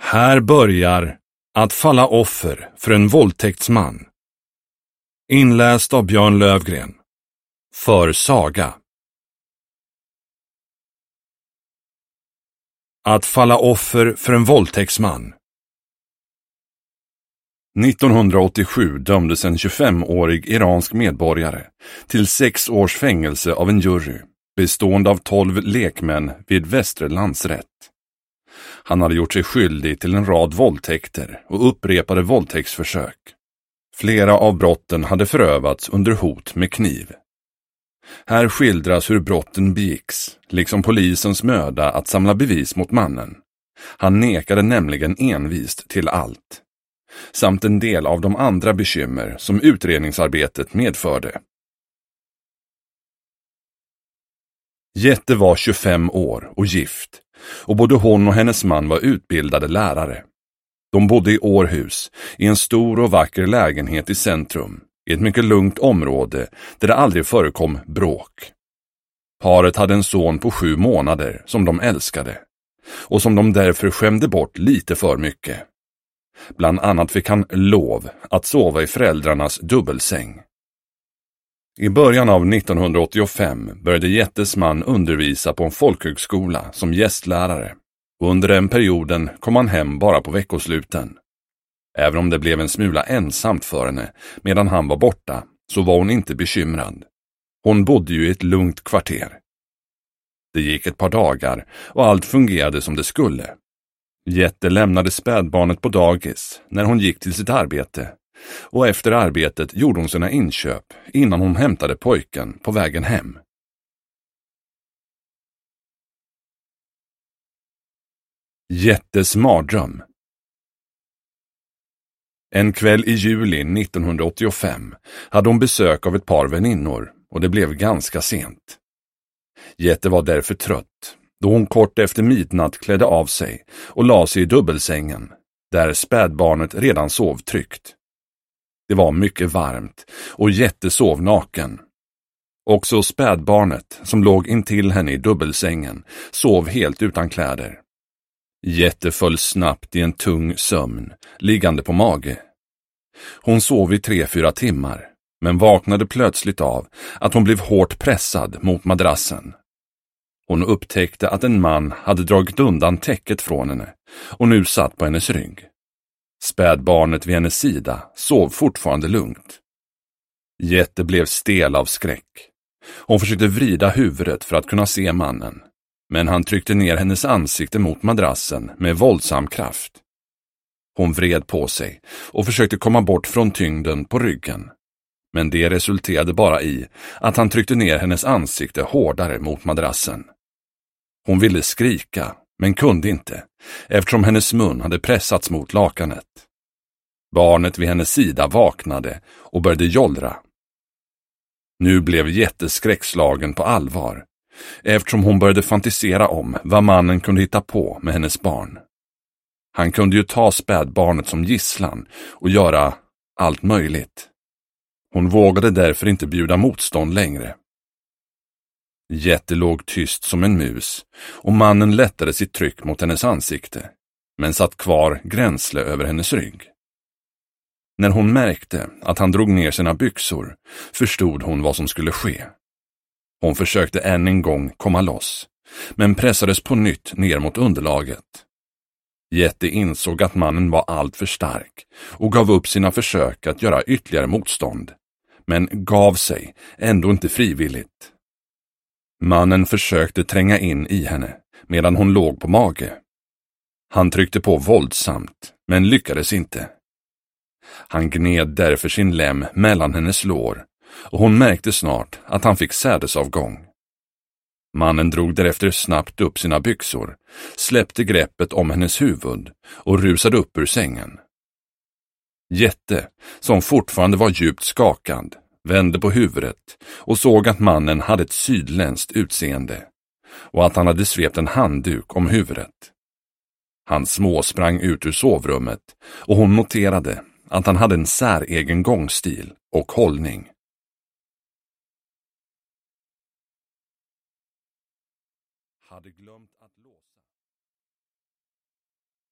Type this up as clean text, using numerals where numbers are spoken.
Här börjar Att falla offer för en våldtäktsman. Inläst av Björn Lövgren. För Saga. Att falla offer för en våldtäktsman. 1987 dömdes en 25-årig iransk medborgare till 6 års fängelse av en jury, bestående av 12 lekmän vid Västra landsrätt. Han hade gjort sig skyldig till en rad våldtäkter och upprepade våldtäktsförsök. Flera av brotten hade förövats under hot med kniv. Här skildras hur brotten begicks, liksom polisens möda att samla bevis mot mannen. Han nekade nämligen envist till allt. Samt en del av de andra bekymmer som utredningsarbetet medförde. Jette var 25 år och gift, och både hon och hennes man var utbildade lärare. De bodde i Århus, i en stor och vacker lägenhet i centrum, i ett mycket lugnt område där det aldrig förekom bråk. Paret hade en son på 7 månader som de älskade, och som de därför skämde bort lite för mycket. Bland annat fick han lov att sova i föräldrarnas dubbelsäng. I början av 1985 började Jettes man undervisa på en folkhögskola som gästlärare, och under den perioden kom han hem bara på veckosluten. Även om det blev en smula ensamt för henne medan han var borta, så var hon inte bekymrad. Hon bodde ju i ett lugnt kvarter. Det gick ett par dagar och allt fungerade som det skulle. Jette lämnade spädbarnet på dagis när hon gick till sitt arbete, och efter arbetet gjorde hon sina inköp innan hon hämtade pojken på vägen hem. Jettes mardröm. En kväll i juli 1985 hade hon besök av ett par väninnor, och det blev ganska sent. Jette var därför trött, då hon kort efter midnatt klädde av sig och la sig i dubbelsängen, där spädbarnet redan sov tryggt. Det var mycket varmt och Jette sov naken. Också spädbarnet, som låg intill henne i dubbelsängen, sov helt utan kläder. Jette föll snabbt i en tung sömn, liggande på mage. Hon sov i 3-4 timmar, men vaknade plötsligt av att hon blev hårt pressad mot madrassen. Hon upptäckte att en man hade dragit undan täcket från henne och nu satt på hennes rygg. Spädbarnet vid hennes sida sov fortfarande lugnt. Jette blev stel av skräck. Hon försökte vrida huvudet för att kunna se mannen, men han tryckte ner hennes ansikte mot madrassen med våldsam kraft. Hon vred på sig och försökte komma bort från tyngden på ryggen, men det resulterade bara i att han tryckte ner hennes ansikte hårdare mot madrassen. Hon ville skrika, men kunde inte, eftersom hennes mun hade pressats mot lakanet. Barnet vid hennes sida vaknade och började jollra. Nu blev Jette skräckslagen på allvar, eftersom hon började fantisera om vad mannen kunde hitta på med hennes barn. Han kunde ju ta spädbarnet som gisslan och göra allt möjligt. Hon vågade därför inte bjuda motstånd längre. Jette låg tyst som en mus, och mannen lättade sitt tryck mot hennes ansikte, men satt kvar gränsle över hennes rygg. När hon märkte att han drog ner sina byxor förstod hon vad som skulle ske. Hon försökte än en gång komma loss, men pressades på nytt ner mot underlaget. Jette insåg att mannen var allt för stark och gav upp sina försök att göra ytterligare motstånd, men gav sig ändå inte frivilligt. Mannen försökte tränga in i henne medan hon låg på mage. Han tryckte på våldsamt, men lyckades inte. Han gned därför sin lem mellan hennes lår, och hon märkte snart att han fick sädesavgång. Mannen drog därefter snabbt upp sina byxor, släppte greppet om hennes huvud och rusade upp ur sängen. Jette, som fortfarande var djupt skakad, vände på huvudet och såg att mannen hade ett sydländskt utseende och att han hade svept en handduk om huvudet. Han småsprang ut ur sovrummet, och hon noterade att han hade en säregen gångstil och hållning.